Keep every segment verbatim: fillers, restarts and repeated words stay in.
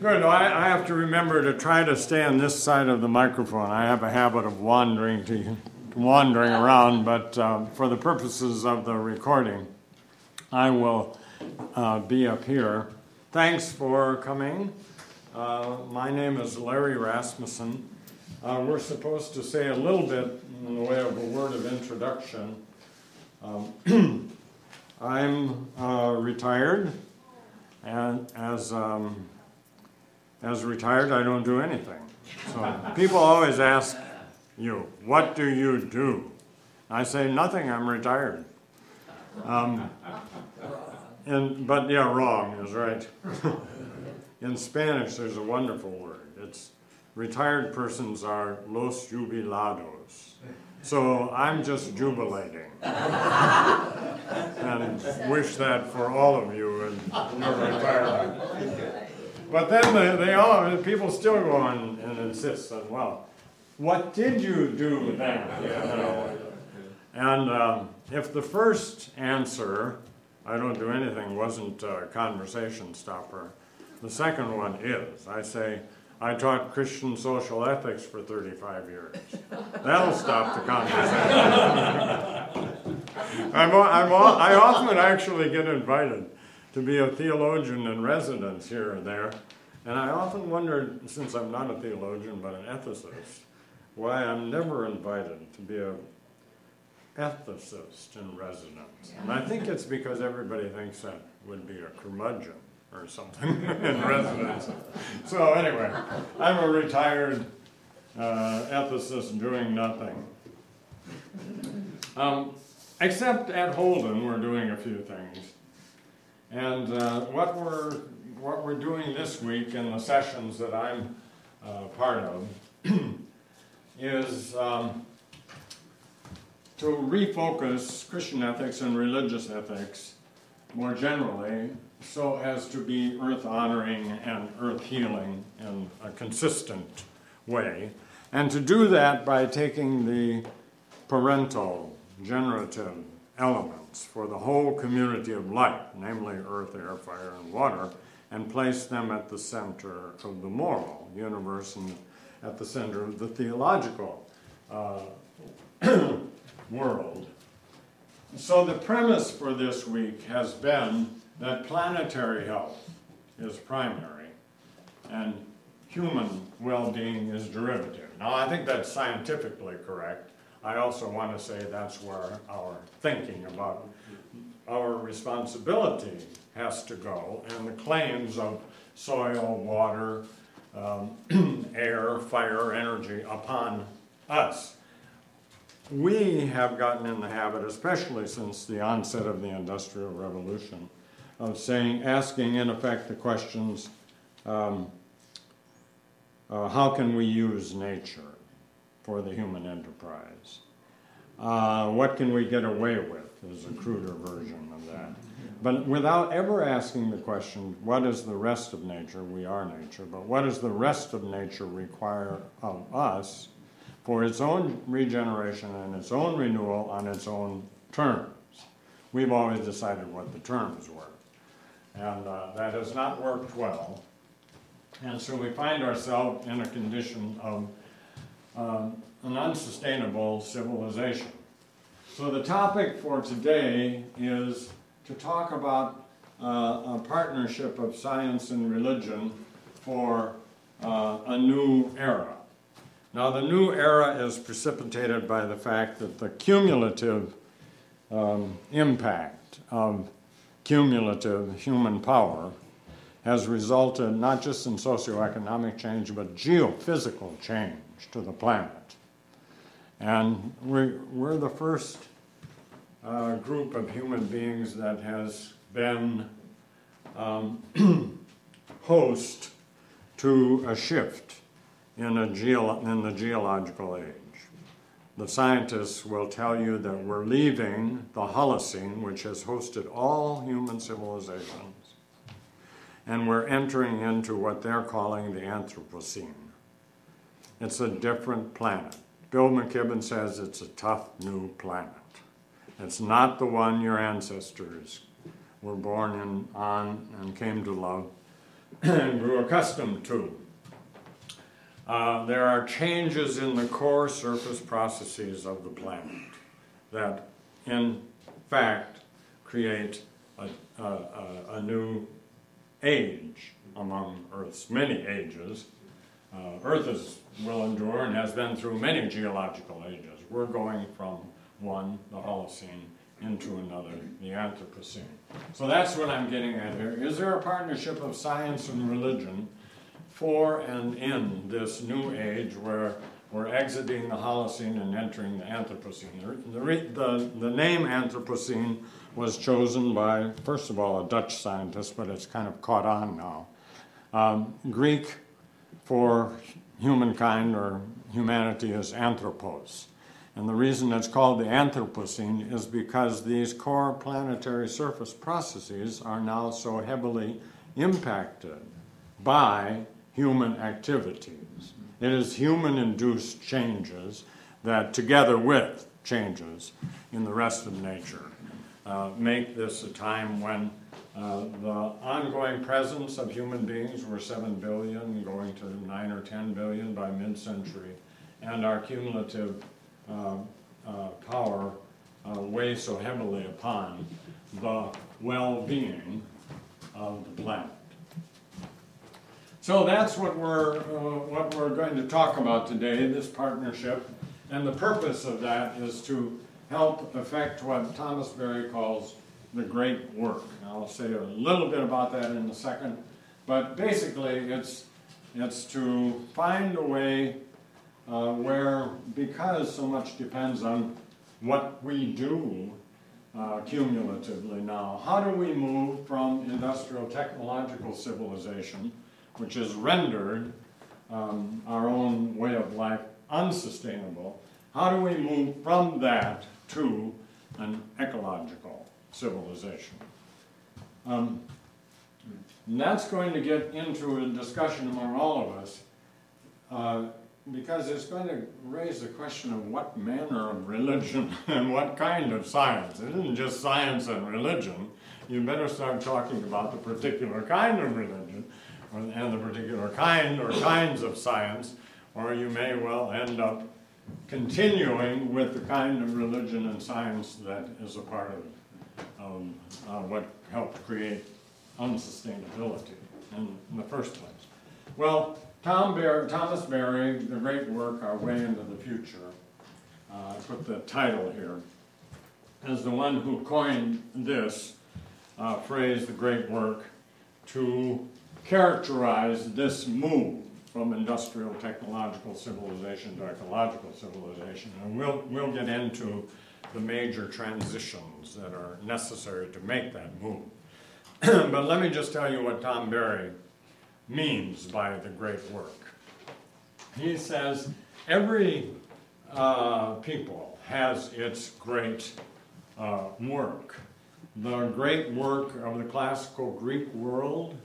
Good. I, I have to remember to try to stay on this side of the microphone. I have a habit of wandering to wandering around, but uh, for the purposes of the recording, I will uh, be up here. Thanks for coming. Uh, my name is Larry Rasmussen. Uh, we're supposed to say a little bit in the way of a word of introduction. Um, I'm uh, retired, and as um, as retired, I don't do anything. So people always ask you, "What do you do?" I say, "Nothing. I'm retired." Um, and but yeah, wrong is right. In Spanish, there's a wonderful word. It's retired persons are los jubilados. So I'm just jubilating. And wish that for all of you in your retirement. But then they, they all, people still go on and insist on, well, what did you do then? You know? And um, if the first answer, I don't do anything, wasn't a conversation stopper, the second one is. I say, I taught Christian social ethics for thirty-five years. That'll stop the conversation. I'm, I'm, I often actually get invited to be a theologian in residence here or there, and I often wondered, since I'm not a theologian but an ethicist, why I'm never invited to be a ethicist in residence. And I think it's because everybody thinks that would be a curmudgeon or something in residence. So anyway, I'm a retired uh, ethicist doing nothing. Um, except at Holden, we're doing a few things. And uh, what we're what we're doing this week in the sessions that I'm uh, part of is um, to refocus Christian ethics and religious ethics more generally, so as to be earth-honoring and earth-healing in a consistent way, and to do that by taking the parental, generative elements for the whole community of life, namely earth, air, fire, and water, and place them at the center of the moral universe and at the center of the theological uh, world. So the premise for this week has been that planetary health is primary and human well-being is derivative. Now, I think that's scientifically correct. I also want to say that's where our thinking about our responsibility has to go, and the claims of soil, water, um, air, fire, energy upon us. We have gotten in the habit, especially since the onset of the Industrial Revolution, of saying, asking in effect the questions, um, uh, how can we use nature for the human enterprise? Uh, what can we get away with is a cruder version of that. But without ever asking the question, what is the rest of nature? We are nature, but what does the rest of nature require of us for its own regeneration and its own renewal on its own terms? We've always decided what the terms were. And uh, that has not worked well. And so we find ourselves in a condition of uh, an unsustainable civilization. So the topic for today is to talk about uh, a partnership of science and religion for uh, a new era. Now, the new era is precipitated by the fact that the cumulative um, impact of cumulative human power has resulted not just in socioeconomic change, but geophysical change to the planet. And we, we're the first uh, group of human beings that has been um, host to a shift in, a geo- in the geological age. The scientists will tell you that we're leaving the Holocene, which has hosted all human civilizations, and we're entering into what they're calling the Anthropocene. It's a different planet. Bill McKibben says it's a tough new planet. It's not the one your ancestors were born in, on and came to love. and grew accustomed to. Uh, there are changes in the core surface processes of the planet that, in fact, create a, a, a, a new age among Earth's many ages. Uh, Earth is, will endure and has been through many geological ages. We're going from one, the Holocene, into another, the Anthropocene. So that's what I'm getting at here. Is there a partnership of science and religion for and in this new age where we're exiting the Holocene and entering the Anthropocene? The, the, the, the name Anthropocene was chosen by, first of all, a Dutch scientist, but it's kind of caught on now. Um, Greek for humankind or humanity is anthropos. And the reason it's called the Anthropocene is because these core planetary surface processes are now so heavily impacted by human activities. It is human-induced changes that, together with changes in the rest of nature, uh, make this a time when uh, the ongoing presence of human beings were seven billion, going to nine or ten billion by mid-century, and our cumulative uh, uh, power uh, weighs so heavily upon the well-being of the planet. So that's what we're, uh, what we're going to talk about today, this partnership. And the purpose of that is to help effect what Thomas Berry calls the great work. And I'll say a little bit about that in a second. But basically, it's, it's to find a way uh, where, because so much depends on what we do uh, cumulatively now, how do we move from industrial technological civilization, which has rendered um, our own way of life unsustainable, how do we move from that to an ecological civilization? Um, and that's going to get into a discussion among all of us, uh, because it's going to raise the question of what manner of religion and what kind of science. It isn't just science and religion. You better start talking about the particular kind of religion and the particular kind or kinds of science, or you may well end up continuing with the kind of religion and science that is a part of um, uh, what helped create unsustainability in, in the first place. Well, Tom Berry, Thomas Berry, The Great Work, Our Way into the Future, uh, I put the title here, is the one who coined this uh, phrase, the great work, to characterize this move from industrial technological civilization to ecological civilization. And we'll, we'll get into the major transitions that are necessary to make that move. But let me just tell you what Tom Berry means by the great work. He says every uh, people has its great uh, work. The great work of the classical Greek world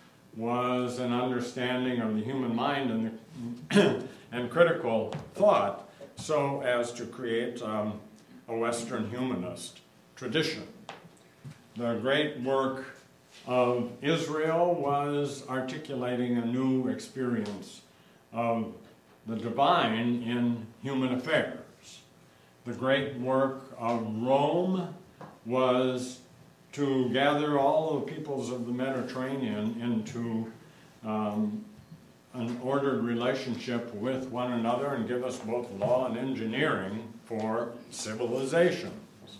was an understanding of the human mind and, the and critical thought so as to create um, a Western humanist tradition. The great work of Israel was articulating a new experience of the divine in human affairs. The great work of Rome was to gather all the peoples of the Mediterranean into um, an ordered relationship with one another and give us both law and engineering for civilizations.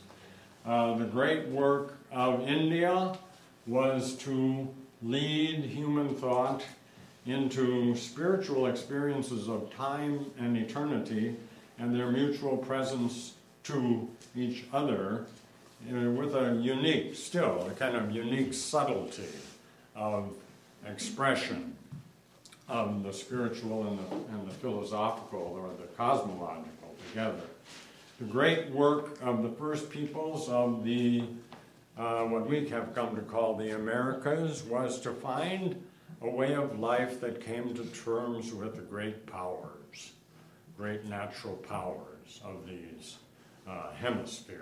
Uh, the great work of India was to lead human thought into spiritual experiences of time and eternity and their mutual presence to each other, you know, with a unique, still, a kind of unique subtlety of expression of the spiritual and the, and the philosophical or the cosmological together. The great work of the first peoples of the, uh, what we have come to call the Americas, was to find a way of life that came to terms with the great powers, great natural powers of these uh, hemispheres,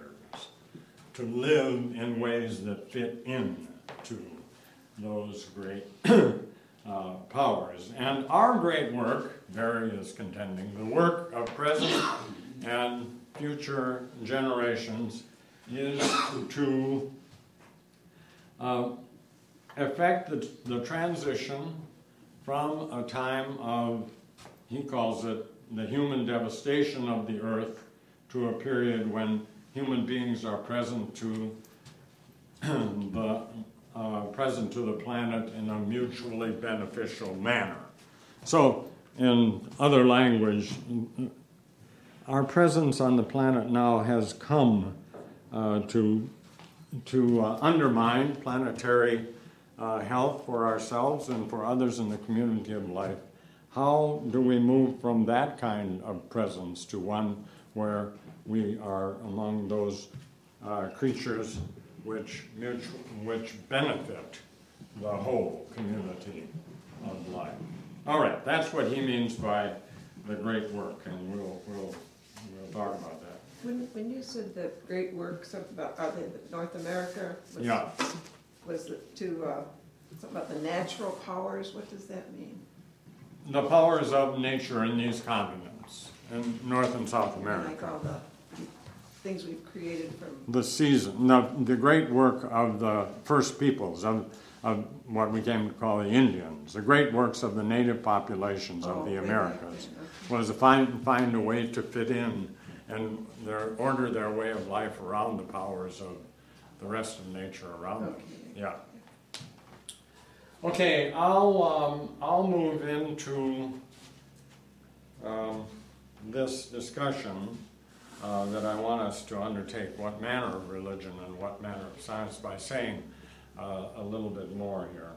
to live in ways that fit in to those great uh, powers. And our great work, Barry is contending, the work of present and future generations is to uh, affect the, the transition from a time of, he calls it, the human devastation of the earth, to a period when human beings are present to the uh, present to the planet in a mutually beneficial manner. So, in other language, our presence on the planet now has come uh, to to uh, undermine planetary uh, health for ourselves and for others in the community of life. How do we move from that kind of presence to one where we are among those uh, creatures which, mutual, which benefit the whole community of life? All right, that's what he means by the great work, and we'll, we'll, we'll talk about that. When, when you said the great work, something about, are they North America? Was, Yeah. Was it to, uh, something about the natural powers? What does that mean? The powers of nature in these continents, in North and South America. Like all the things we've created from... The season, the, the great work of the first peoples, of, of what we came to call the Indians, the great works of the native populations of oh, the right, Americas, okay, okay. was to find, find a way to fit in and their, order their way of life around the powers of the rest of nature around Okay. them. Yeah. Okay, I'll, um, I'll move into um, this discussion uh, that I want us to undertake, what manner of religion and what manner of science, by saying uh, a little bit more here.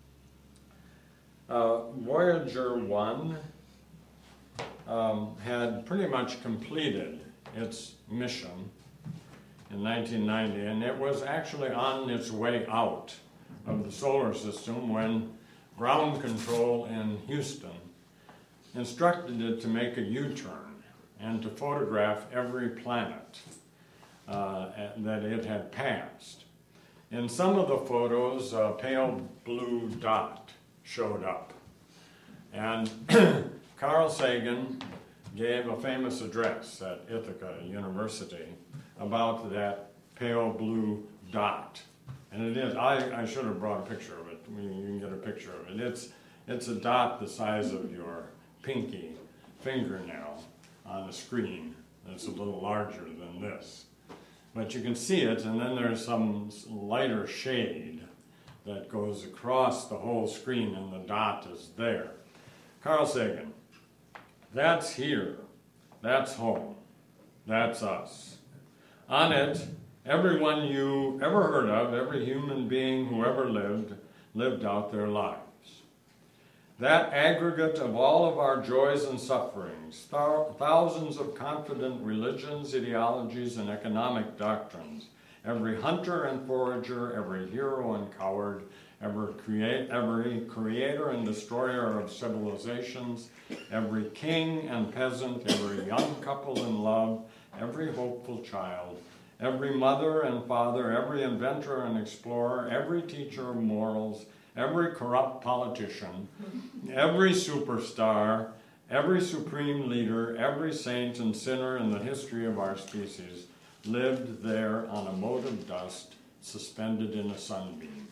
Uh, Voyager one um, had pretty much completed its mission in nineteen ninety, and it was actually on its way out of the solar system when ground control in Houston instructed it to make a U-turn and to photograph every planet uh, that it had passed. In some of the photos, a pale blue dot showed up. And Carl Sagan gave a famous address at Ithaca University about that pale blue dot. And it is, I, I should have brought a picture of it. I mean, you can get a picture of it. It's, it's a dot the size of your pinky fingernail on a screen. It's a little larger than this. But you can see it, and then there's some lighter shade that goes across the whole screen, and the dot is there. Carl Sagan, that's here. That's home. That's us. On it, everyone you ever heard of, every human being who ever lived, lived out their lives. That aggregate of all of our joys and sufferings, thousands of confident religions, ideologies, and economic doctrines, every hunter and forager, every hero and coward, every, create, every creator and destroyer of civilizations, every king and peasant, every young couple in love, every hopeful child, every mother and father, every inventor and explorer, every teacher of morals, every corrupt politician, every superstar, every supreme leader, every saint and sinner in the history of our species lived there on a mote of dust suspended in a sunbeam.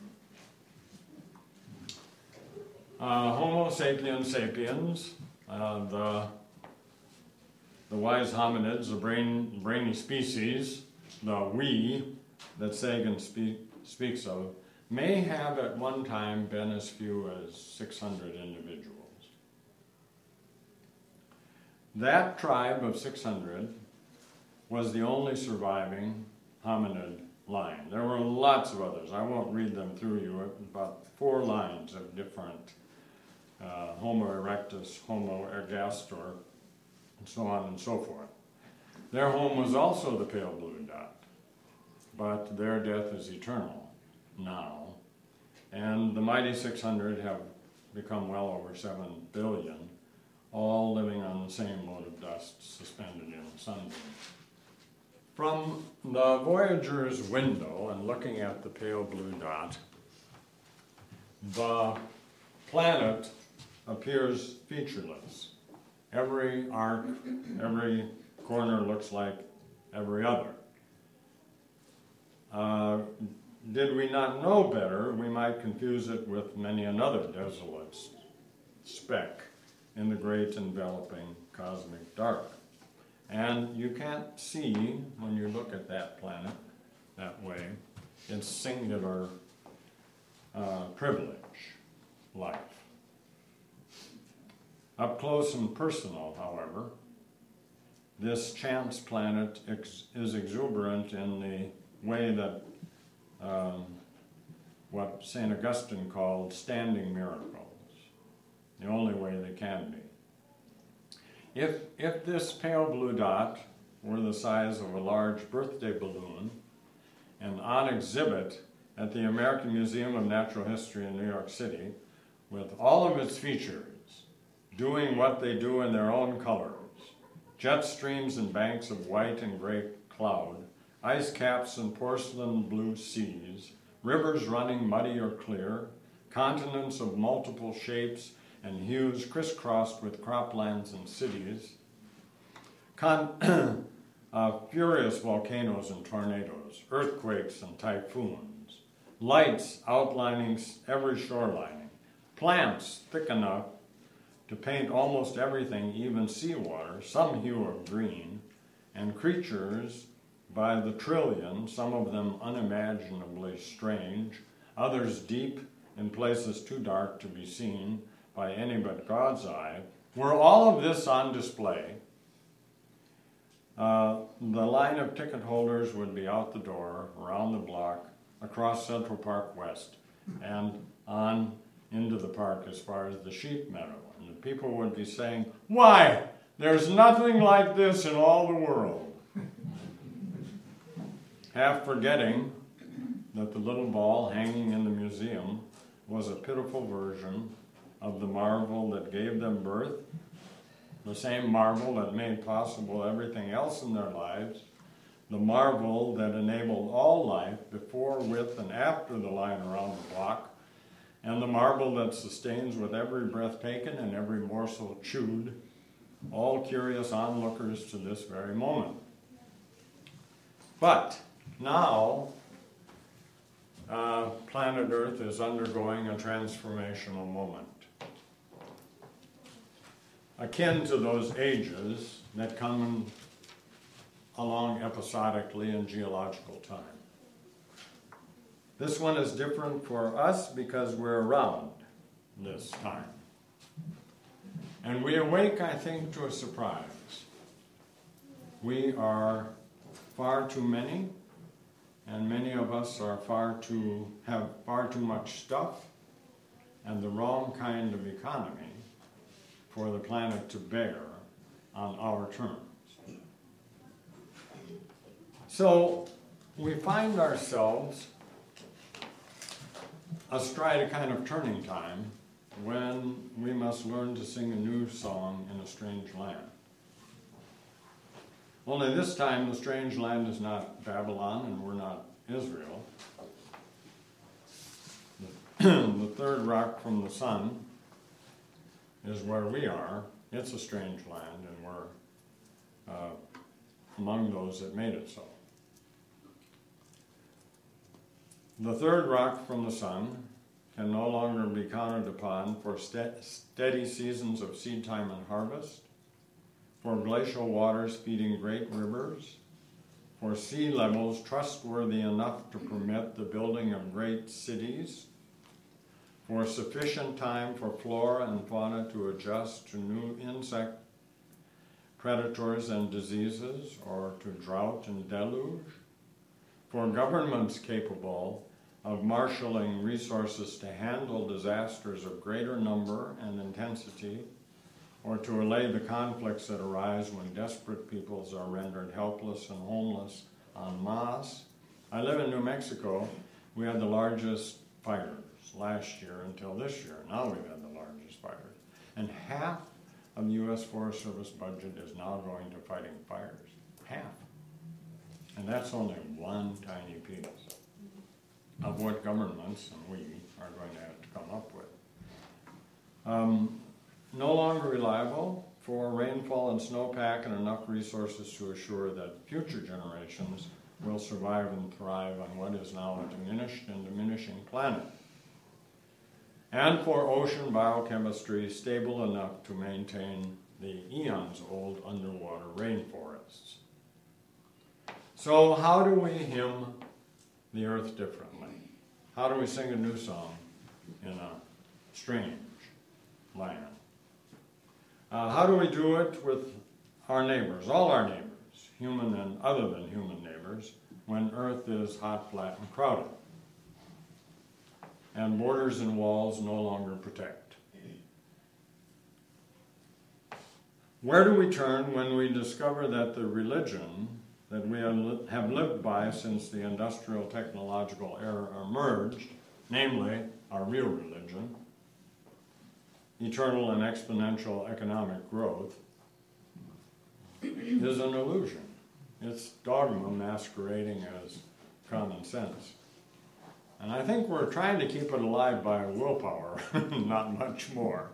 Uh, Homo sapiens sapiens, uh, the, the wise hominids, the brain, brainy species, the we that Sagan speak, speaks of, may have at one time been as few as six hundred individuals. That tribe of six hundred was the only surviving hominid line. There were lots of others. I won't read them through you, about four lines of different uh, Homo erectus, Homo ergaster, and so on and so forth. Their home was also the pale blue dot, but their death is eternal now. And the mighty six hundred have become well over seven billion, all living on the same mote of dust suspended in a sunbeam. From the Voyager's window and looking at the pale blue dot, the planet appears featureless. Every arc, every corner looks like every other. Uh, did we not know better, we might confuse it with many another desolate speck in the great enveloping cosmic dark. And you can't see, when you look at that planet that way, its singular uh, privilege, life. Up close and personal, however, this chance planet ex- is exuberant in the way that um, what Saint Augustine called standing miracles, the only way they can be. If, if this pale blue dot were the size of a large birthday balloon and on exhibit at the American Museum of Natural History in New York City, with all of its features doing what they do in their own colors, jet streams and banks of white and gray cloud, ice caps and porcelain blue seas, rivers running muddy or clear, continents of multiple shapes and hues crisscrossed with croplands and cities, con- uh, furious volcanoes and tornadoes, earthquakes and typhoons, lights outlining every shorelining, plants thick enough to paint almost everything, even seawater, some hue of green, and creatures by the trillion, some of them unimaginably strange, others deep in places too dark to be seen by any but God's eye. Were all of this on display, uh, the line of ticket holders would be out the door, around the block, across Central Park West, and on into the park as far as the sheep meadow. And the people would be saying, "Why, there's nothing like this in all the world." Half forgetting that the little ball hanging in the museum was a pitiful version of the marvel that gave them birth, the same marvel that made possible everything else in their lives, the marvel that enabled all life before, with, and after the line around the block, and the marvel that sustains with every breath taken and every morsel chewed, all curious onlookers to this very moment. But now, uh, planet Earth is undergoing a transformational moment, akin to those ages that come along episodically in geological time. This one is different for us because we're around this time. And we awake, I think, to a surprise. We are far too many, and many of us are far too, have far too much stuff and the wrong kind of economy for the planet to bear on our terms. So we find ourselves astride a kind of turning time when we must learn to sing a new song in a strange land. Only this time the strange land is not Babylon and we're not Israel. The, the third rock from the sun is where we are. It's a strange land, and we're uh, among those that made it so. The third rock from the sun can no longer be counted upon for ste- steady seasons of seed time and harvest, for glacial waters feeding great rivers, for sea levels trustworthy enough to permit the building of great cities, for sufficient time for flora and fauna to adjust to new insect predators and diseases, or to drought and deluge, for governments capable of marshaling resources to handle disasters of greater number and intensity, or to allay the conflicts that arise when desperate peoples are rendered helpless and homeless en masse. I live in New Mexico. We had the largest fires last year until this year. Now we've had the largest fires. And half of the U S Forest Service budget is now going to fighting fires. Half. And that's only one tiny piece of what governments and we are going to have to come up with. Um, no longer reliable for rainfall and snowpack and enough resources to assure that future generations will survive and thrive on what is now a diminished and diminishing planet. And for ocean biochemistry stable enough to maintain the eons-old underwater rainforests. So how do we hymn the earth differently? How do we sing a new song in a strange land? Uh, how do we do it with our neighbors, all our neighbors, human and other than human neighbors, when earth is hot, flat, and crowded, and borders and walls no longer protect? Where do we turn when we discover that the religion that we have lived by since the industrial technological era emerged, namely our real religion, eternal and exponential economic growth, is an illusion? It's dogma masquerading as common sense. And I think we're trying to keep it alive by willpower, not much more.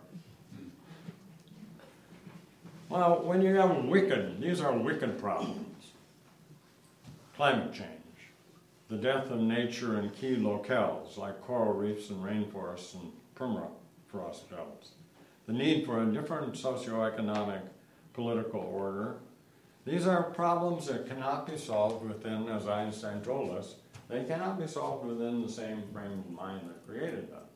Well, when you have wicked, these are wicked problems. Climate change, the death of nature in key locales like coral reefs and rainforests and permafrost belts, the need for a different socioeconomic political order. These are problems that cannot be solved within, as Einstein told us, they cannot be solved within the same frame of mind that created them.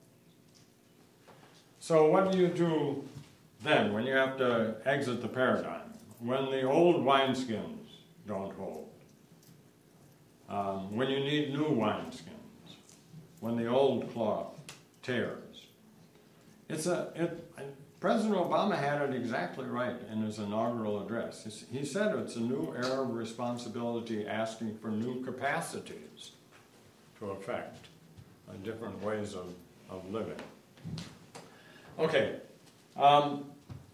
So what do you do then when you have to exit the paradigm? When the old wineskins don't hold? Um, when you need new wineskins? When the old cloth tears? It's a, it, President Obama had it exactly right in his inaugural address. He said it's a new era of responsibility asking for new capacities to affect uh, different ways of, of living. Okay. Um,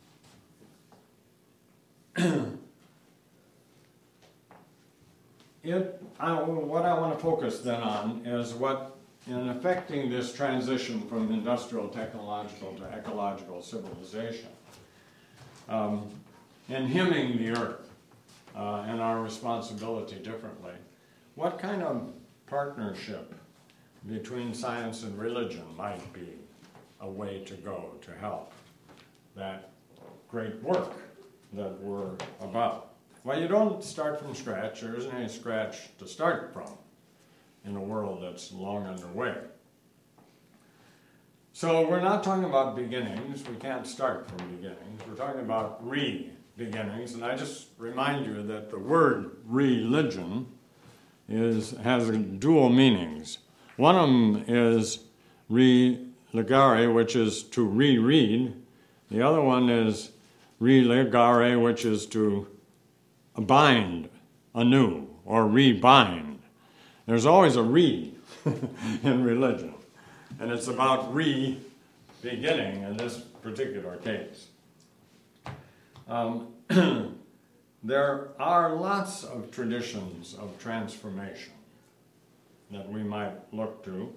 it, I, what I want to focus then on is what, in affecting this transition from industrial technological to ecological civilization, um, and hymning the earth uh, and our responsibility differently, what kind of partnership between science and religion might be a way to go to help that great work that we're about? Well, you don't start from scratch. There isn't any scratch to start from in a world that's long underway. So we're not talking about beginnings. We can't start from beginnings. We're talking about re-beginnings. And I just remind you that the word religion is, has dual meanings. One of them is re-legare, which is to reread. The other one is relegare, which is to bind anew or rebind. There's always a re in religion, and it's about re-beginning in this particular case. Um, there are lots of traditions of transformation that we might look to,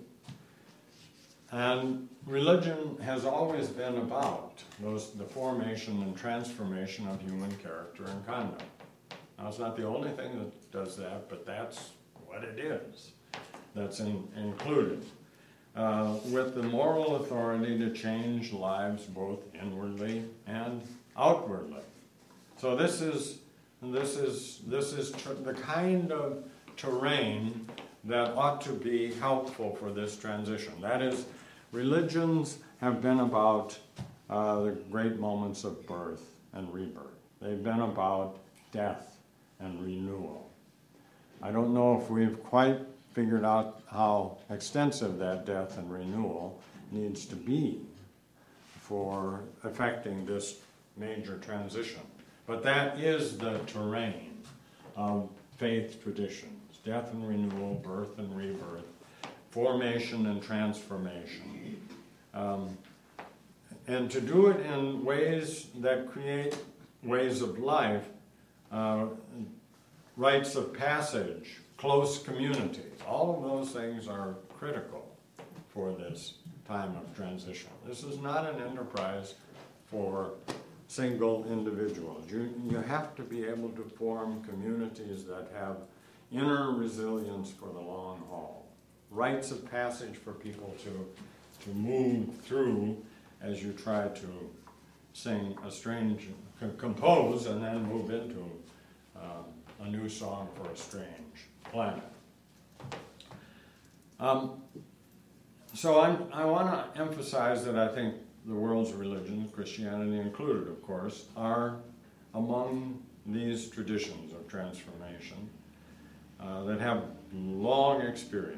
and religion has always been about those, the formation and transformation of human character and conduct. Now, it's not the only thing that does that, but that's what it is that's in, included, uh, with the moral authority to change lives both inwardly and outwardly. So this is this is this is ter- the kind of terrain that ought to be helpful for this transition. That is, religions have been about uh, the great moments of birth and rebirth. They've been about death and renewal. I don't know if we've quite figured out how extensive that death and renewal needs to be for affecting this major transition. But that is the terrain of faith traditions: death and renewal, birth and rebirth, formation and transformation. Um, and to do it in ways that create ways of life, uh, rites of passage, close communities, all of those things are critical for this time of transition. This is not an enterprise for single individuals. You, you have to be able to form communities that have inner resilience for the long haul. Rites of passage for people to, to move through as you try to sing a strange, compose and then move into uh, a new song for a strange planet. Um, so I'm, I want to emphasize that I think the world's religions, Christianity included, of course, are among these traditions of transformation uh, that have long experience.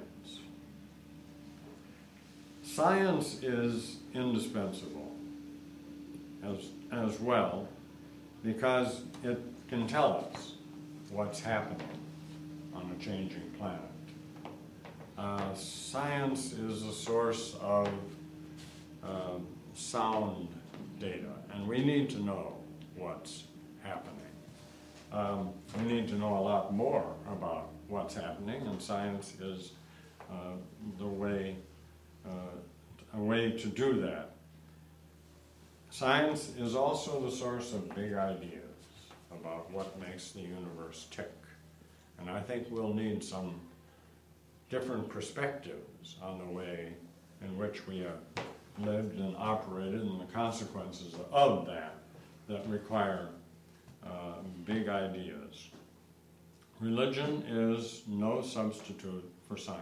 Science is indispensable as, as well because it can tell us what's happening on a changing planet. Uh, science is a source of uh, sound data, and we need to know what's happening. Um, we need to know a lot more about what's happening, and science is uh, the way, uh, a way to do that. Science is also the source of big ideas about what makes the universe tick, and I think we'll need some different perspectives on the way in which we have lived and operated and the consequences of that that require uh, big ideas. Religion is no substitute for science.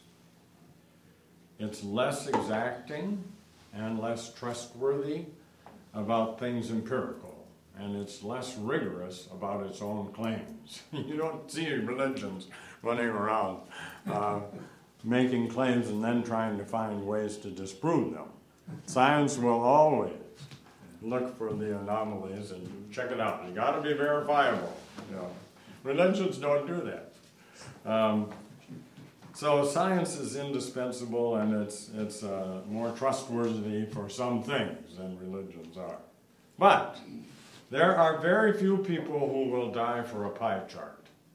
It's less exacting and less trustworthy about things empirical, and it's less rigorous about its own claims. You don't see religions running around uh, making claims and then trying to find ways to disprove them. Science will always look for the anomalies and check it out. You got to be verifiable. You know. Religions don't do that. Um, so science is indispensable, and it's it's uh, more trustworthy for some things than religions are. But there are very few people who will die for a pie chart.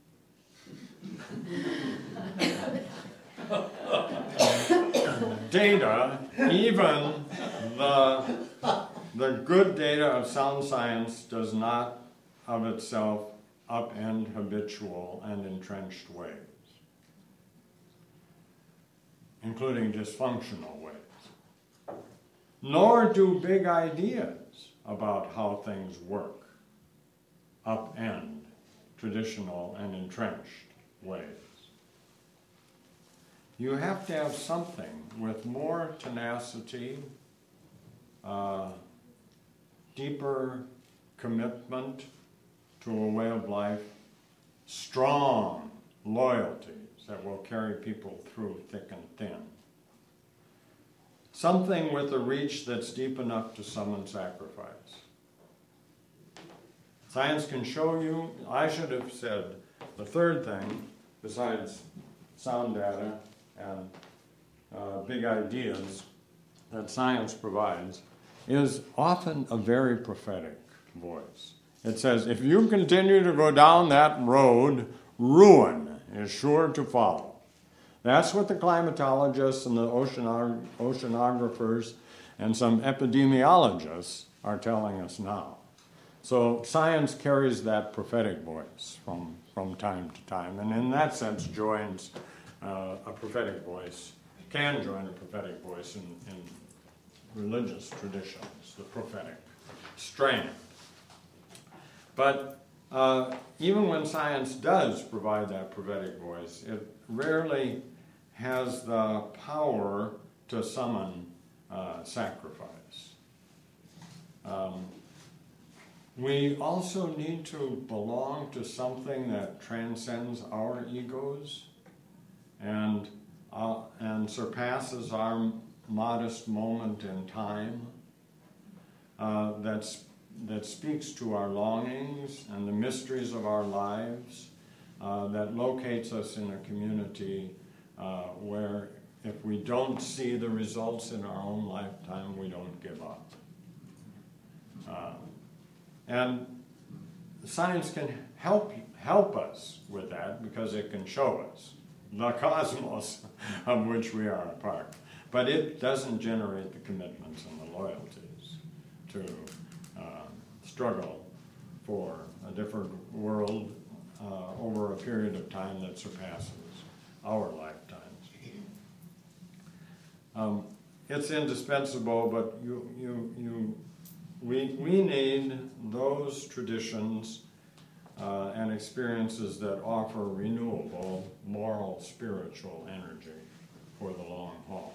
Data, even the, the good data of sound science does not of itself upend habitual and entrenched ways, including dysfunctional ways. Nor do big ideas about how things work upend traditional and entrenched ways. You have to have something with more tenacity, uh, deeper commitment to a way of life, strong loyalties that will carry people through thick and thin. Something with a reach that's deep enough to summon sacrifice. Science can show you, I should have said, the third thing, besides sound data and uh, big ideas that science provides, is often a very prophetic voice. It says, if you continue to go down that road, ruin is sure to follow. That's what the climatologists and the oceanog- oceanographers and some epidemiologists are telling us now. So science carries that prophetic voice from, from time to time, and in that sense joins uh, a prophetic voice, can join a prophetic voice in, in religious traditions, the prophetic strand. But uh, even when science does provide that prophetic voice, it rarely has the power to summon uh, sacrifice. Um, we also need to belong to something that transcends our egos and, uh, and surpasses our modest moment in time, uh, that's that speaks to our longings and the mysteries of our lives, uh, that locates us in a community uh, where if we don't see the results in our own lifetime, we don't give up. Uh, and science can help help us with that because it can show us the cosmos of which we are a part. but it doesn't generate the commitments and the loyalties to uh, struggle for a different world uh, over a period of time that surpasses our lifetimes. Um, it's indispensable, but you, you, you, we, we need those traditions uh, and experiences that offer renewable, moral, spiritual energy for the long haul.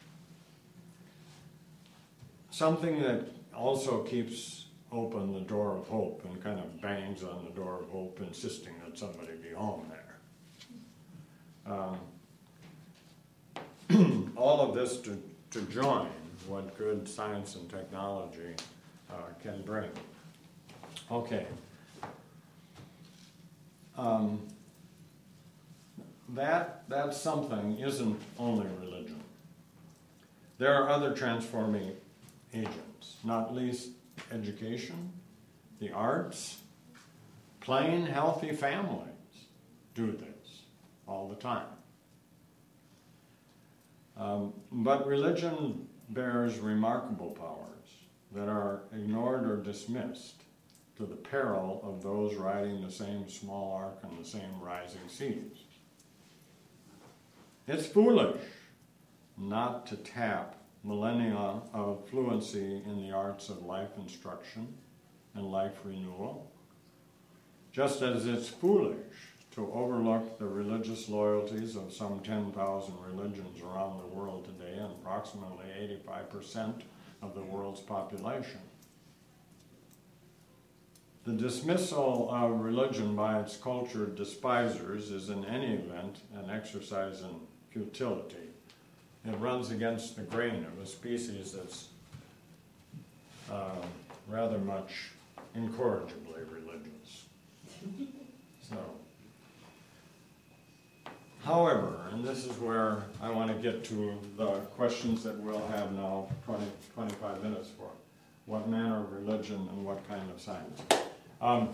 Something that also keeps open the door of hope and kind of bangs on the door of hope, insisting that somebody be home there. Um, all of this to, to join what good science and technology uh, can bring. Okay. Um, that, that something isn't only religion. There are other transforming agents, not least education, the arts. Plain, healthy families do this all the time. Um, but religion bears remarkable powers that are ignored or dismissed to the peril of those riding the same small ark on the same rising seas. It's foolish not to tap millennia of fluency in the arts of life instruction and life renewal, just as it's foolish to overlook the religious loyalties of some ten thousand religions around the world today and approximately eighty-five percent of the world's population. The dismissal of religion by its cultured despisers is in any event an exercise in futility. It runs against the grain of a species that's uh, rather much incorrigibly religious. So, however, and this is where I want to get to the questions that we'll have now twenty, twenty-five minutes for. What manner of religion and what kind of science? Um,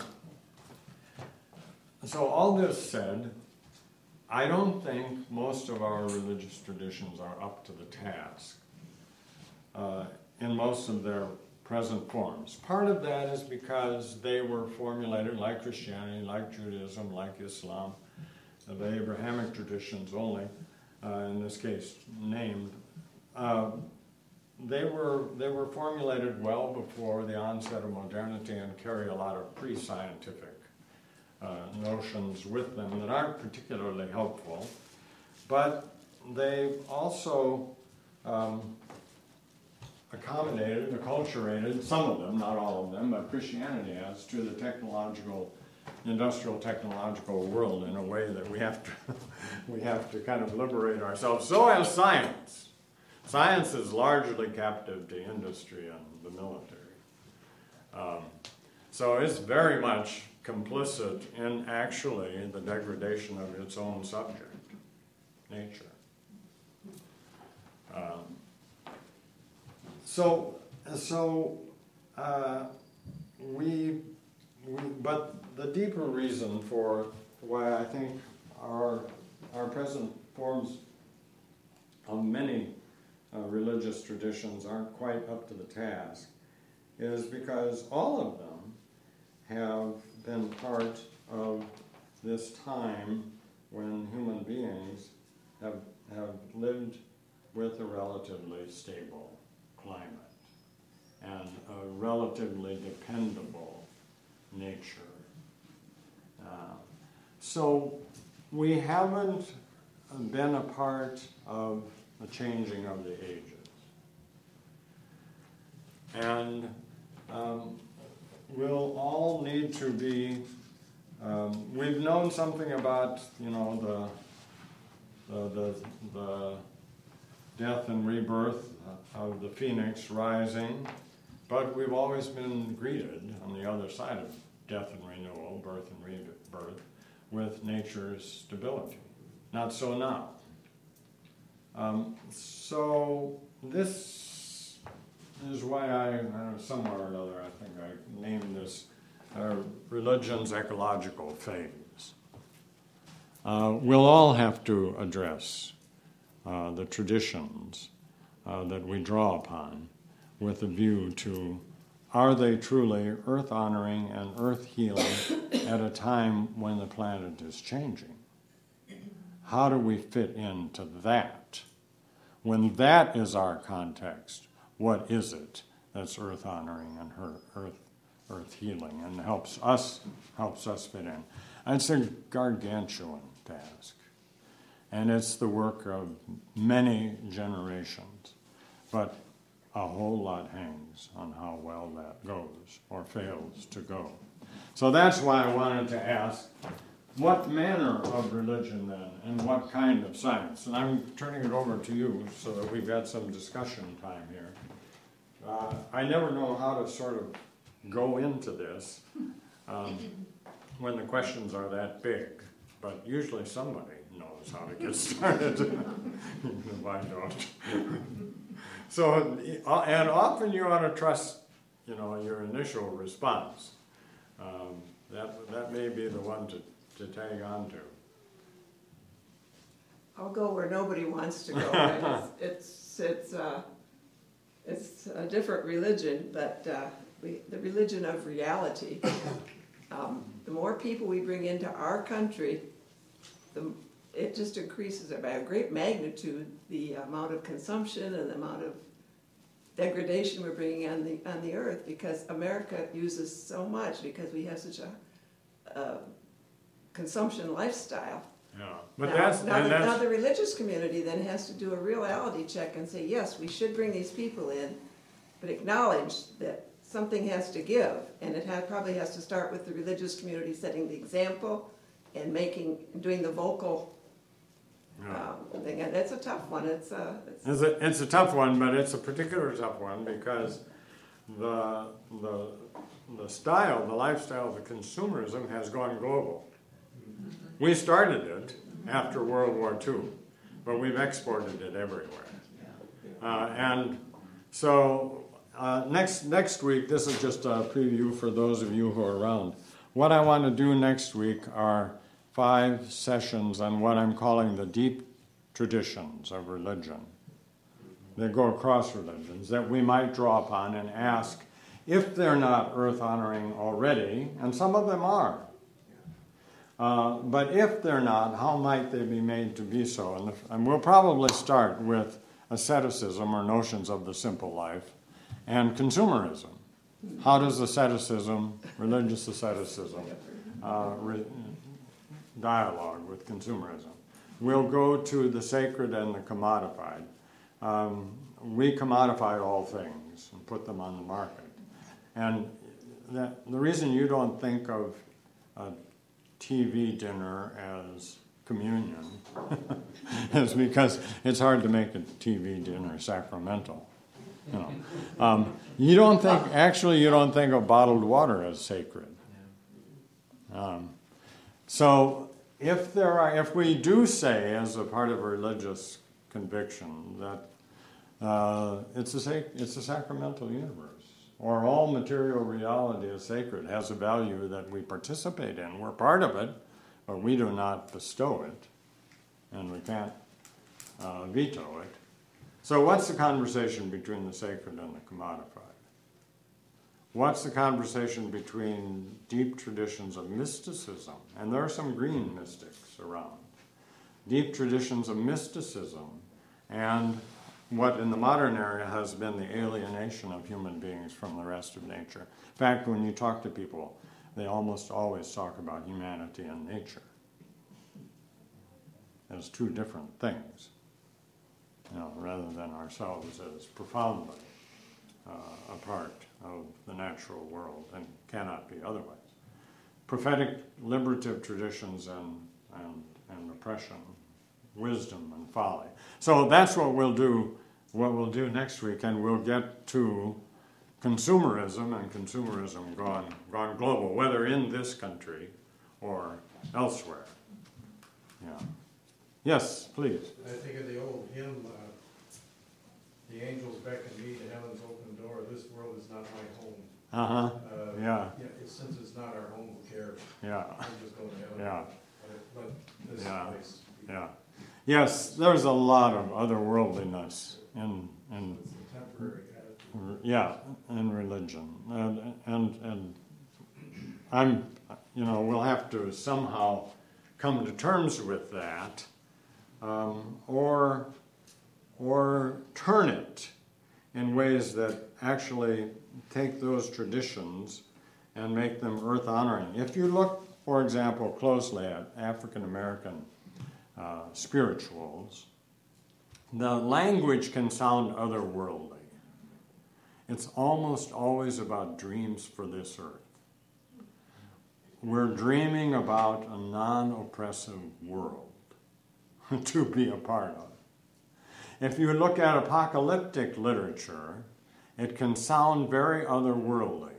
so all this said, I don't think most of our religious traditions are up to the task uh, in most of their present forms. Part of that is because they were formulated like Christianity, like Judaism, like Islam, the Abrahamic traditions only, uh, in this case named. Uh, they were they were formulated well before the onset of modernity and carry a lot of pre-scientific uh, notions with them that aren't particularly helpful, but they also um, accommodated, acculturated, some of them, not all of them, but Christianity has, to the technological, industrial technological world in a way that we have to, we have to kind of liberate ourselves. So has science. Science is largely captive to industry and the military. Um, so it's very much complicit in actually the degradation of its own subject, nature. Um, so, so uh, we, we, but the deeper reason for why I think our our present forms of many uh, religious traditions aren't quite up to the task is because all of them have been part of this time when human beings have have lived with a relatively stable climate and a relatively dependable nature. Uh, so we haven't been a part of the changing of the ages. And um, we'll all need to be, um, we've known something about, you know, the, the, the, the death and rebirth of the phoenix rising, but we've always been greeted on the other side of death and renewal, birth and rebirth, with nature's stability. Not so now. Um, so this is why I, I don't know, somewhere or another, I think I named this uh, religion's ecological phase. Uh, we'll all have to address uh, the traditions uh, that we draw upon with a view to, are they truly earth-honoring and earth-healing at a time when the planet is changing? How do we fit into that? When that is our context, what is it that's earth-honoring and her, earth, earth-healing and helps us, helps us fit in? It's a gargantuan task, and it's the work of many generations, but a whole lot hangs on how well that goes or fails to go. So that's why I wanted to ask, what manner of religion then, and what kind of science? And I'm turning it over to you so that we've got some discussion time here. Uh, I never know how to sort of go into this um, when the questions are that big, but usually somebody knows how to get started. If I don't. So, and often you ought to trust, you know, your initial response. Um, that that may be the one to, to tag on to. I'll go where nobody wants to go. It's it's it's, uh, it's a different religion, but uh, we, the religion of reality. Um, the more people we bring into our country, the it just increases by a great magnitude the amount of consumption and the amount of degradation we're bringing on the on the earth, because America uses so much because we have such a uh, consumption lifestyle. Yeah, but now, that's, now, and the, that's now the religious community then has to do a reality check and say, yes, we should bring these people in, but acknowledge that something has to give, and it ha- probably has to start with the religious community setting the example and making doing the vocal yeah. um, thing. And it's a tough one. It's a it's, It's a, it's a tough one, but it's a particular tough one because the the the style, the lifestyle, the consumerism has gone global. We started it after World War Two, but we've exported it everywhere. Uh, and so uh, next next week, this is just a preview for those of you who are around. What I want to do next week are five sessions on what I'm calling the deep traditions of religion. They go across religions that we might draw upon and ask if they're not earth-honoring already, and some of them are. Uh, but if they're not, how might they be made to be so? And, the, and we'll probably start with asceticism or notions of the simple life and consumerism. How does asceticism, religious asceticism, uh, re- dialogue with consumerism? We'll go to the sacred and the commodified. Um, we commodify all things and put them on the market. And that, the reason you don't think of a T V dinner as communion is because it's hard to make a T V dinner sacramental. You know, um, you don't think, actually you don't think of bottled water as sacred. Um, so if there are, if we do say as a part of a religious conviction that uh, it's a sac- it's a sacramental universe, or all material reality is sacred, has a value that we participate in, we're part of it, but we do not bestow it, and we can't uh, veto it. So what's the conversation between the sacred and the commodified? What's the conversation between deep traditions of mysticism? And there are some green mystics around. Deep traditions of mysticism and what in the modern era has been the alienation of human beings from the rest of nature. In fact, when you talk to people, they almost always talk about humanity and nature as two different things, you know, rather than ourselves as profoundly uh, a part of the natural world and cannot be otherwise. Prophetic liberative traditions and, and, and oppression, wisdom and folly. So that's what we'll do, what we'll do next week, and we'll get to consumerism and consumerism gone gone global, whether in this country or elsewhere. Yeah. Yes, please. I think of the old hymn, uh, the angels beckon me to heaven's open door, this world is not my home. Uh-huh. Uh, Yeah. yeah it, since it's not our home, who cares? Yeah. I'm just going to heaven. Yeah. Let, let this Yeah. place be. Yeah. Yes, there's a lot of otherworldliness in and It's a temporary attitude. yeah, and religion, and and and I'm, you know, we'll have to somehow come to terms with that, um, or or turn it in ways that actually take those traditions and make them earth honoring. If you look, for example, closely at African American uh, spirituals, the language can sound otherworldly. It's almost always about dreams for this earth. We're dreaming about a non-oppressive world to be a part of. If you look at apocalyptic literature, it can sound very otherworldly.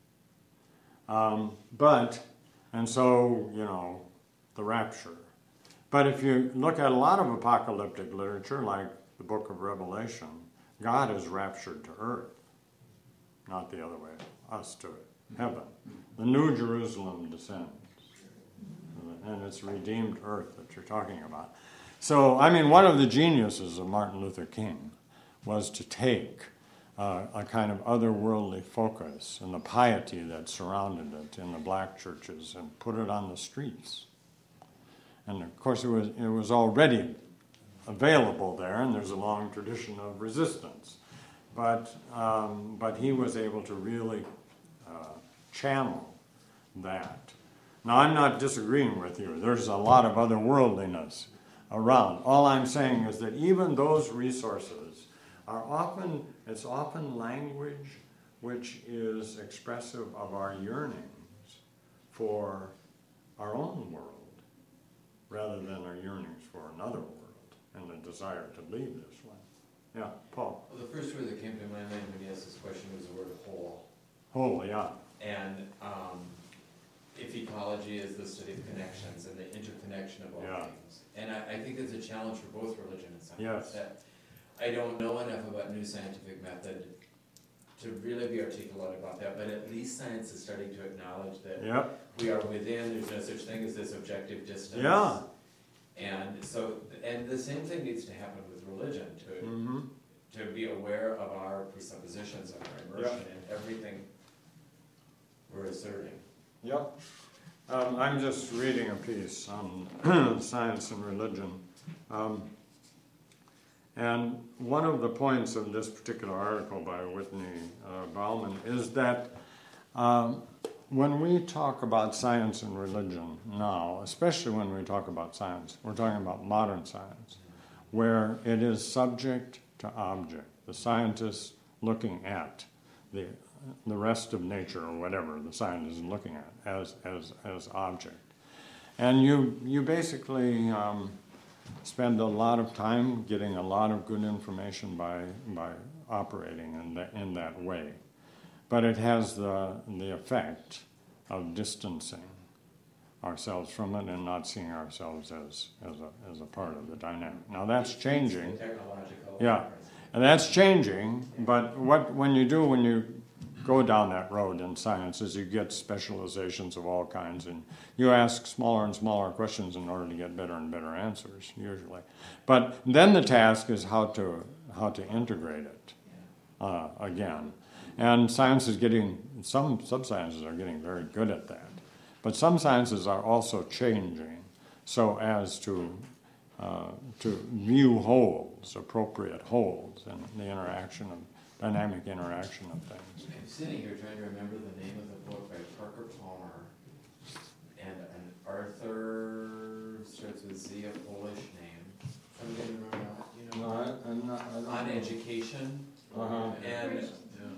Um, but, and so, you know, the rapture. But if you look at a lot of apocalyptic literature, like the book of Revelation, God is raptured to earth, not the other way, us to heaven. The New Jerusalem descends, and it's redeemed earth that you're talking about. So, I mean, one of the geniuses of Martin Luther King was to take uh, a kind of otherworldly focus and the piety that surrounded it in the black churches and put it on the streets. And of course, it was it was already available there, and there's a long tradition of resistance. But um, but he was able to really uh, channel that. Now, I'm not disagreeing with you. There's a lot of otherworldliness around. All I'm saying is that even those resources are often, it's often language which is expressive of our yearnings for our own world, rather than our yearnings for another world and the desire to leave this one. Yeah, Paul. Well, the first word that came to my mind when you asked this question was the word whole. Whole, yeah. And um, if ecology is the study of connections and the interconnection of all Yeah. things. And I, I think that's a challenge for both religion and science. Yes. That I don't know enough about new scientific method to really be articulate about that, but at least science is starting to acknowledge that Yep. we are within, there's no such thing as this objective distance. Yeah. And so, and the same thing needs to happen with religion, to Mm-hmm. to be aware of our presuppositions and our immersion in everything we're asserting. Yep. Um, I'm just reading a piece on science and religion. Um, and one of the points of this particular article by Whitney uh, Bauman is that um, when we talk about science and religion now, especially when we talk about science, we're talking about modern science, where it is subject to object. The scientist looking at the the rest of nature, or whatever the scientist is looking at, as as as object. And you you basically um, spend a lot of time getting a lot of good information by by operating in that in that way. But it has the the effect of distancing ourselves from it and not seeing ourselves as as a as a part of the dynamic. Now that's changing. Technological. Yeah, and that's changing. But what when you do when you go down that road in science is you get specializations of all kinds, and you ask smaller and smaller questions in order to get better and better answers usually. But then the task is how to how to integrate it uh, again. And science is getting, some sub-sciences are getting very good at that. But some sciences are also changing so as to uh, to view wholes, appropriate wholes, and the interaction of, dynamic interaction of things. I'm sitting here trying to remember the name of the book by Parker Palmer, and an Arthur, starts with Z, a Polish name. Somebody remember that? You know? I, I'm not, I don't On know. education. Uh-huh. And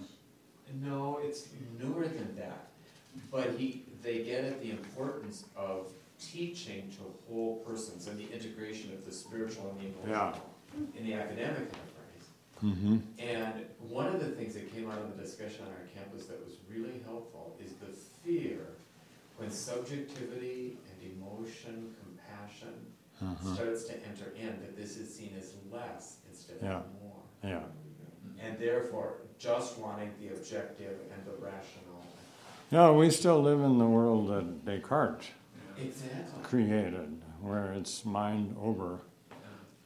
no, it's newer than that. But he, they get at the importance of teaching to whole persons and the integration of the spiritual and the emotional in the academic enterprise. Mm-hmm. And one of the things that came out of the discussion on our campus that was really helpful is the fear when subjectivity and emotion, compassion Uh-huh. starts to enter in, that this is seen as less instead Yeah. of more. Yeah. And therefore, just wanting the objective and the rational. No, we still live in the world that Descartes Exactly. created, where it's mind over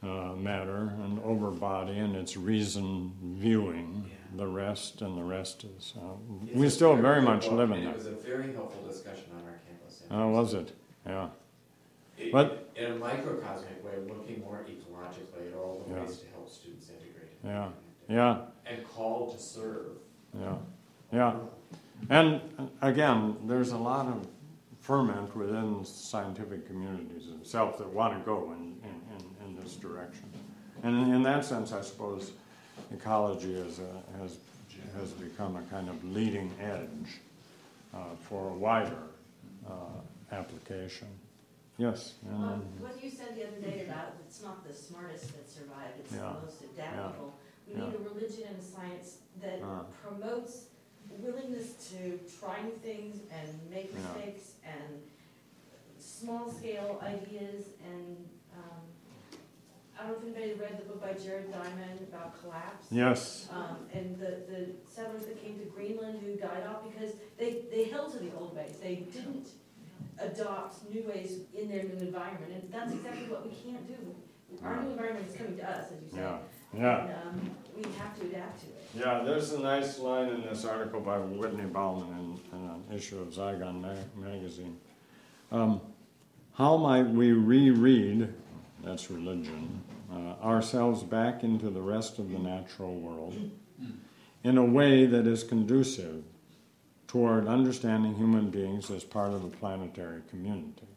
uh, matter and over body, and it's reason viewing Yeah. the rest, and the rest is. Uh, It's we a still very very good much book, live in and that. It was a very helpful discussion on our campus. Oh, was it? Yeah. It- But- in a microcosmic way, looking more ecologically at all the Yeah. ways to help students integrate. it. Yeah. Yeah. And call to serve. Yeah. Yeah. And uh, again, there's a lot of ferment within scientific communities itself that want to go in, in, in, in this direction. And in that sense, I suppose ecology is a, has, has become a kind of leading edge uh, for a wider uh, application. Yes? And Um, then, what you said the other day about it's not the smartest that survive, it's Yeah. the most adaptable. We Yeah. need a religion and science that Uh. promotes willingness to try new things and make Yeah. mistakes and small scale ideas and, um, I don't know if anybody read the book by Jared Diamond about collapse. yes. Um, and the, the settlers that came to Greenland who died off because they, they held to the old ways. They didn't adopt new ways in their new environment, and that's exactly what we can't do. Our new environment is coming to us, as you say. Yeah. Yeah. And, um, we have to adapt to it. Yeah, there's a nice line in this article by Whitney Bauman in, in an issue of Zygon ma- magazine. Um, how might we reread, that's religion, uh, ourselves back into the rest of the natural world in a way that is conducive toward understanding human beings as part of a planetary community?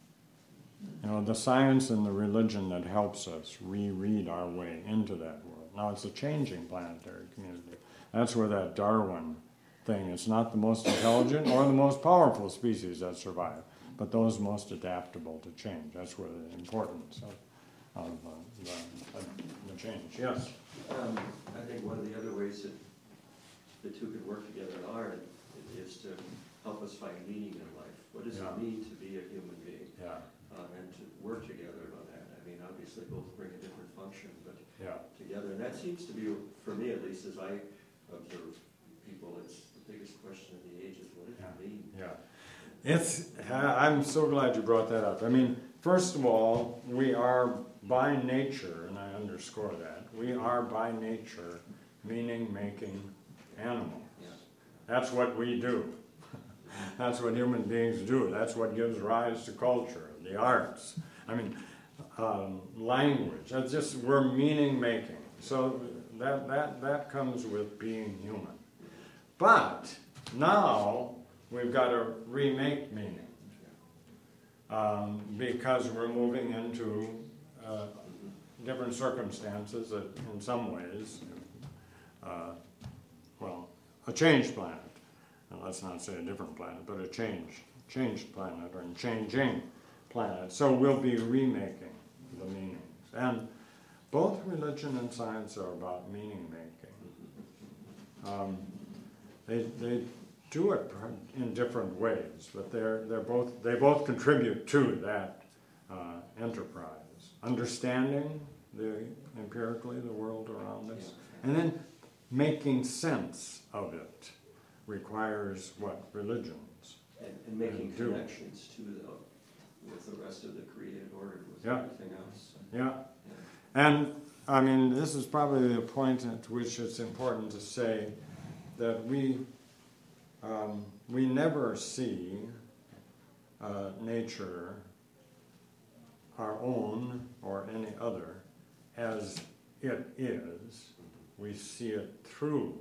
You know, the science and the religion that helps us reread our way into that world. Now, it's a changing planetary community. That's where that Darwin thing, it's not the most intelligent or the most powerful species that survive, but those most adaptable to change. That's where the importance of, of uh, the, uh, the change. Yes? Um, I think one of the other ways that the two could work together in art is to help us find meaning in life. What does Yeah. it mean to be a human being? Yeah. Uh, and to work together on that. I mean, obviously both bring a different function, but Yeah. together. And that seems to be, for me at least, as I observe people, it's the biggest question of the age is what does it mean? Yeah. It's, I'm so glad you brought that up. I mean, first of all, we are by nature, and I underscore that, we are by nature meaning-making animals. Yeah. That's what we do. That's what human beings do. That's what gives rise to culture, the arts. I mean, um, language. That's just, we're meaning-making. So that, that, that comes with being human. But now we've got to remake meaning um, because we're moving into uh, different circumstances that in some ways, uh, well, a changed planet. Now, let's not say a different planet, but a changed, changed planet or a changing planet. So we'll be remaking the meanings. And both religion and science are about meaning making. Um, they, they do it in different ways, but they're, they're both, they both contribute to that uh, enterprise. Understanding the, empirically the world around us, and then making sense of it requires what? Religions. And, and making do. connections to the, with the rest of the created order, with Yeah. everything else. Yeah. Yeah. And, I mean, this is probably the point at which it's important to say that we, um, we never see uh, nature, our own or any other, as it is. We see it through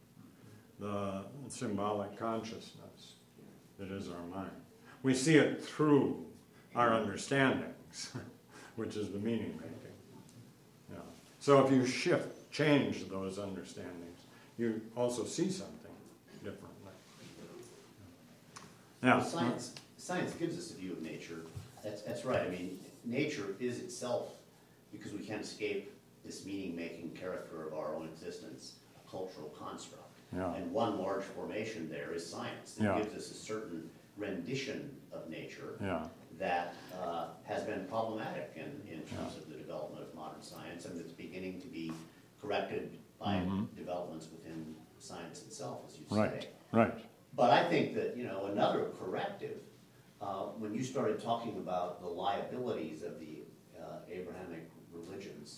the symbolic consciousness that is our mind. We see it through our understandings, which is the meaning making. Yeah. So if you shift, change those understandings, you also see something differently. Well, Now, science, science gives us a view of nature. That's, that's right. I mean, nature is itself, because we can't escape this meaning-making character of our own existence, a cultural construct. Yeah. And one large formation there is science that Yeah. gives us a certain rendition of nature yeah, that uh, has been problematic in, in terms of the development of modern science, and it's beginning to be corrected by Mhm. developments within science itself, as you say. right, right. But I think that, you know, another corrective, uh, when you started talking about the liabilities of the uh, Abrahamic religions,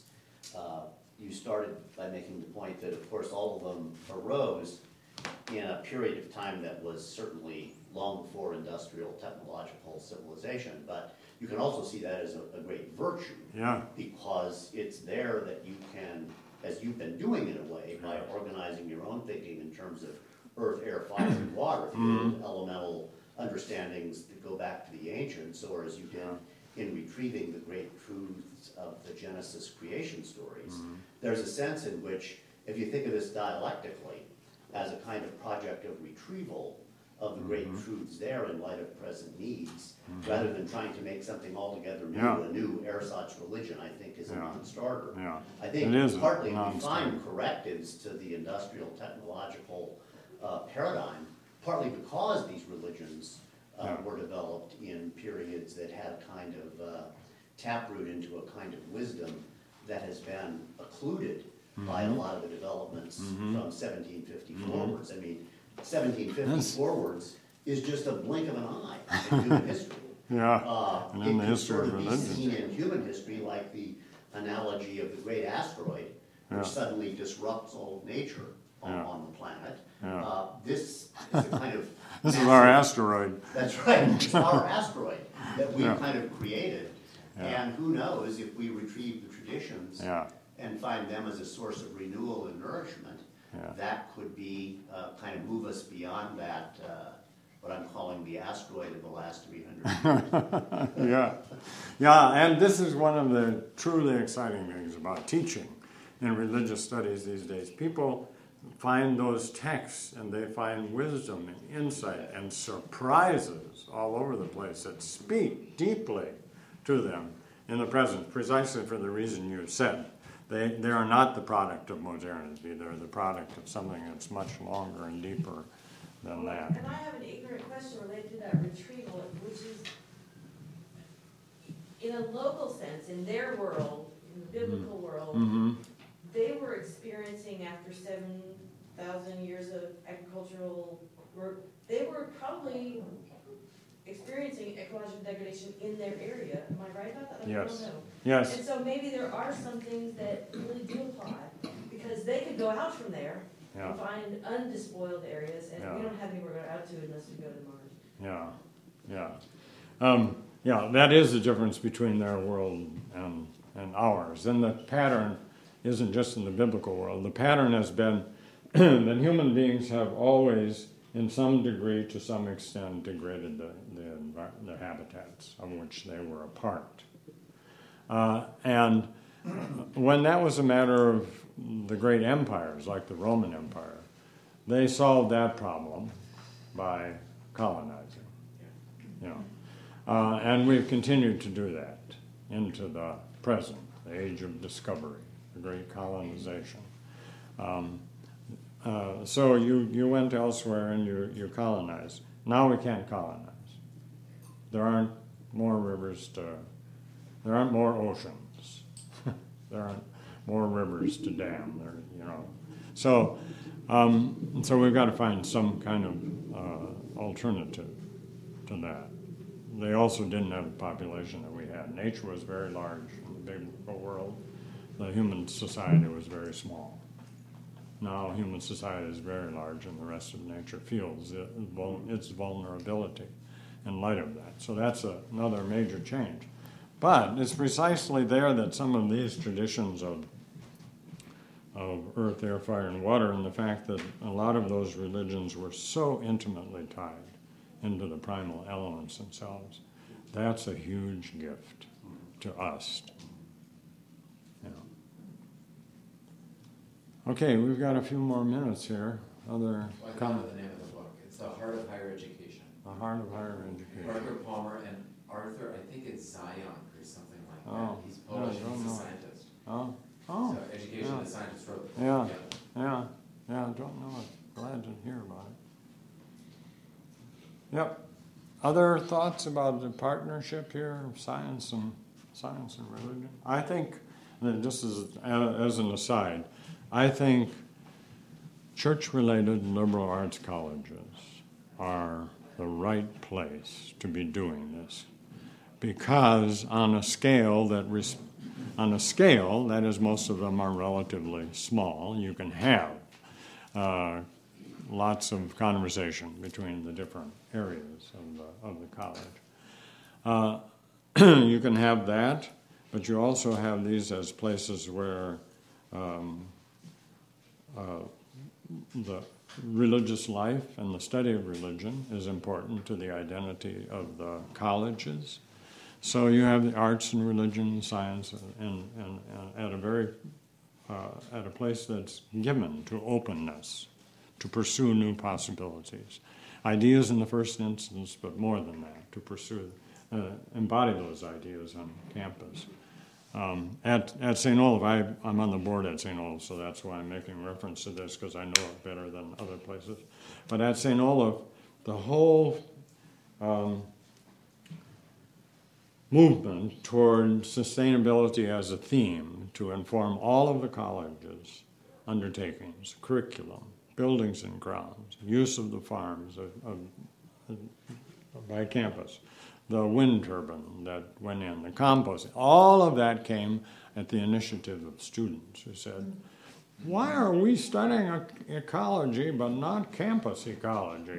started by making the point that, of course, all of them arose in a period of time that was certainly long before industrial technological civilization, but you can also see that as a, a great virtue. Yeah. Because it's there that you can, as you've been doing in a way, by organizing your own thinking in terms of earth, air, fire, and water, the old elemental understandings that go back to the ancients, or as you did in retrieving the great truths of the Genesis creation stories. Mm-hmm. There's a sense in which, if you think of this dialectically, as a kind of project of retrieval of the great mm-hmm. truths there in light of present needs, mm-hmm. rather than trying to make something altogether new, yeah. a new ersatz religion, I think is yeah. a non-starter. Yeah. I think partly we find correctives to the industrial technological uh, paradigm, partly because these religions uh, yeah. were developed in periods that had a kind of uh, taproot into a kind of wisdom that has been occluded mm-hmm. by a lot of the developments mm-hmm. from seventeen fifty mm-hmm. forwards. I mean, seventeen fifty That's... forwards is just a blink of an eye in human history. Yeah, uh, and in the history sort of of religion. be seen in human history like the analogy of the great asteroid, which yeah. suddenly disrupts all of nature on, yeah. on the planet. Yeah. Uh, this is a kind of This massive, is our asteroid. That's right, it's our asteroid that we've yeah. kind of created. Yeah. And who knows if we retrieve the traditions yeah. and find them as a source of renewal and nourishment, yeah. that could be uh, kind of move us beyond that, uh, what I'm calling the asteroid of the last three hundred years. yeah. Yeah, and this is one of the truly exciting things about teaching in religious studies these days. People find those texts and they find wisdom and insight and surprises all over the place that speak deeply to them in the present, precisely for the reason you said. They, they are not the product of modernity. They're the product of something that's much longer and deeper than that. And I have an ignorant question related to that retrieval, which is, in a local sense, in their world, in the biblical mm-hmm. world, mm-hmm. they were experiencing, after seven thousand years of agricultural work, they were probably experiencing ecological degradation in their area. Am I right about that? I yes. don't know. Yes. And so maybe there are some things that really do apply, because they could go out from there yeah. and find undespoiled areas, and yeah. we don't have anywhere to go out to unless we go to Mars. Yeah, yeah. Um, yeah, that is the difference between their world and, and ours. And the pattern isn't just in the biblical world. The pattern has been that human beings have always, in some degree, to some extent, degraded the, the, the habitats of which they were a part. Uh, and when that was a matter of the great empires, like the Roman Empire, they solved that problem by colonizing. You know. Uh, and we've continued to do that into the present, the age of discovery, the great colonization. Um, Uh, so you, you went elsewhere and you, you colonized. Now we can't colonize. There aren't more rivers to, there aren't more oceans. There aren't more rivers to dam. There, you know. So, um, so we've got to find some kind of uh, alternative to that. They also didn't have the population that we had. Nature was very large in the big world. The human society was very small. Now human society is very large and the rest of nature feels it, its vulnerability in light of that. So that's a, another major change. But it's precisely there that some of these traditions of, of earth, air, fire, and water, and the fact that a lot of those religions were so intimately tied into the primal elements themselves, that's a huge gift to us. Okay, we've got a few more minutes here. Other well, I comments? the name of the book. It's The Heart of Higher Education. The Heart of Higher Education. Parker Palmer and Arthur, I think it's Zion or something like oh, that. He's Polish yeah, and he's a know. scientist. Oh, oh. So education yeah. and scientists wrote the book Yeah, together. yeah, yeah, I don't know it. Glad to hear about it. Yep. Other thoughts about the partnership here of science and science and religion? I think, and just as, as an aside, I think church-related liberal arts colleges are the right place to be doing this, because on a scale that res- on a scale, that is, most of them are relatively small. You can have uh, lots of conversation between the different areas of the, of the college. Uh, you can have that, but you also have these as places where um, uh, the religious life and the study of religion is important to the identity of the colleges. So you have the arts and religion and science and, and, and at a very uh, at a place that's given to openness, to pursue new possibilities. Ideas in the first instance, but more than that, to pursue, uh, embody those ideas on campus. Um, at at Saint Olaf, I, I'm on the board at Saint Olaf, so that's why I'm making reference to this, because I know it better than other places. But at Saint Olaf, the whole um, movement toward sustainability as a theme to inform all of the colleges' undertakings, curriculum, buildings and grounds, use of the farms of, of, of, by campus, the wind turbine that went in, the compost, all of that came at the initiative of students who said, why are we studying ecology but not campus ecology?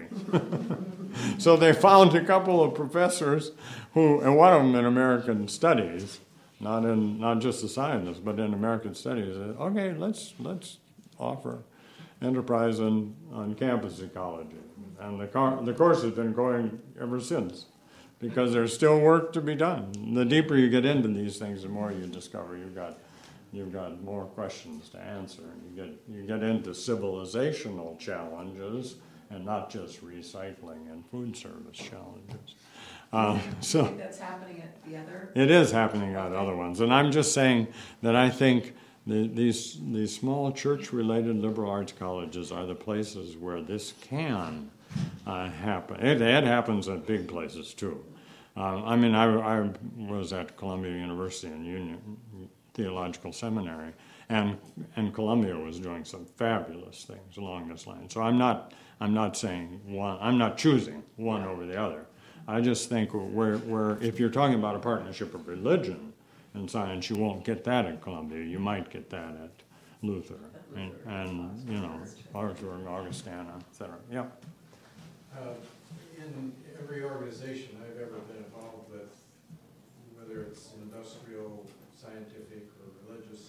So they found a couple of professors who, and one of them in American Studies, not in not just the scientists, but in American Studies, said, okay, let's let's offer enterprise on, on campus ecology. And the, car, the course has been going ever since, because there's still work to be done. The deeper you get into these things, the more you discover you've got you've got more questions to answer. You get you get into civilizational challenges and not just recycling and food service challenges. Uh, so I think that's happening at the other. It is happening at other ones, and I'm just saying that I think the, these these small church-related liberal arts colleges are the places where this can uh, happen. It, it happens at big places too. Uh, I mean, I, I was at Columbia University and Union Theological Seminary, and and Columbia was doing some fabulous things along this line. So I'm not I'm not saying one. I'm not choosing one over the other. I just think where where if you're talking about a partnership of religion and science, you won't get that at Columbia. You might get that at Luther, and, and you know, Augsburg, Augustana, et cetera. Yeah. Uh, in every organization I've ever been involved with, whether it's industrial, scientific, or religious,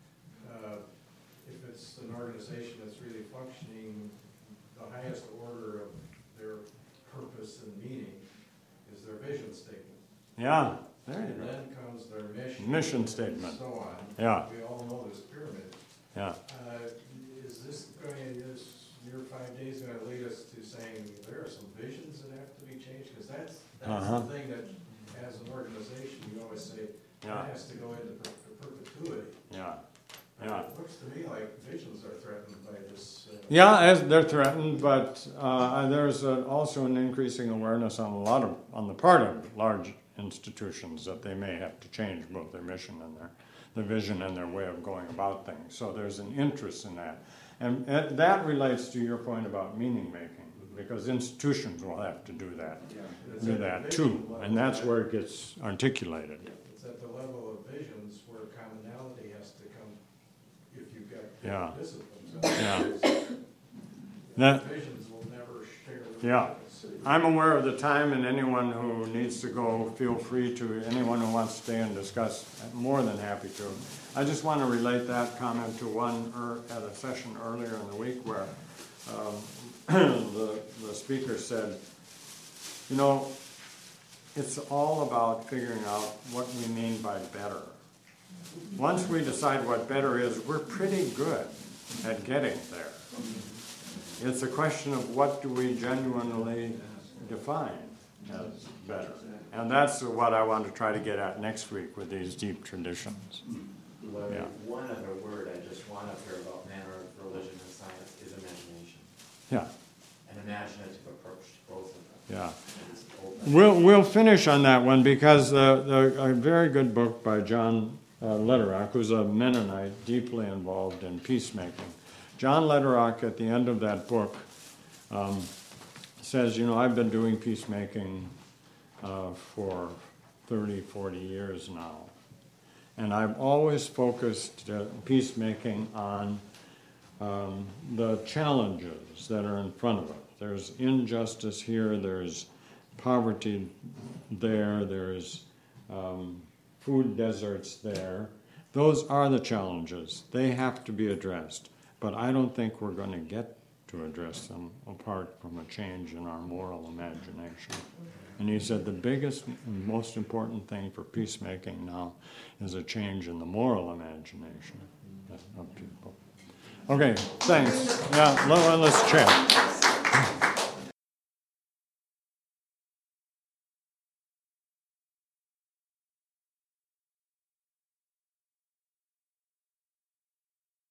uh, if it's an organization that's really functioning, the highest order of their purpose and meaning is their vision statement. Yeah, there you And go. then comes their mission. Mission statement. And so on. Yeah. We all know this pyramid. Yeah. Uh, is this going, is your five days going to lead us to saying there are some visions that have to be changed? Because that's, that's Uh-huh. the thing that, as an organization, you always say, Yeah. that has to go into per- perpetuity. Yeah. And Yeah. It looks to me like visions are threatened by this. Uh, Yeah, as they're threatened, but uh, there's a, also an increasing awareness on a lot of on the part of large institutions that they may have to change both their mission and their the vision and their way of going about things. So there's an interest in that, and, and that relates to your point about meaning making, because institutions will have to do that, it's do at the that vision too, level. and that's where it gets articulated. It's at the level of visions where commonality has to come if you've got Yeah. disciplines. Yeah. That, Visions will never share. Yeah. I'm aware of the time, and anyone who needs to go, feel free to. Anyone who wants to stay and discuss, I'm more than happy to. I just want to relate that comment to one er, at a session earlier in the week where um, the, the speaker said, you know, it's all about figuring out what we mean by better. Once we decide what better is, we're pretty good at getting there. It's a question of what do we genuinely define as better. And that's what I want to try to get at next week with these deep traditions. Larry, Yeah. one other word I just want up here about manner of religion and science is imagination. Yeah, An imaginative approach to both of them. yeah. It's open. We'll, we'll finish on that one because the, the, a very good book by John uh, Lederach, who's a Mennonite deeply involved in peacemaking. John Lederach, at the end of that book, um, says, you know, I've been doing peacemaking uh, for thirty, forty years now. And I've always focused uh, peacemaking on um, the challenges that are in front of it. There's injustice here, there's poverty there, there's um, food deserts there. Those are the challenges. They have to be addressed. But I don't think we're going to get to address them apart from a change in our moral imagination. And he said the biggest and most important thing for peacemaking now is a change in the moral imagination of people. Okay, thanks. Yeah, let's chat.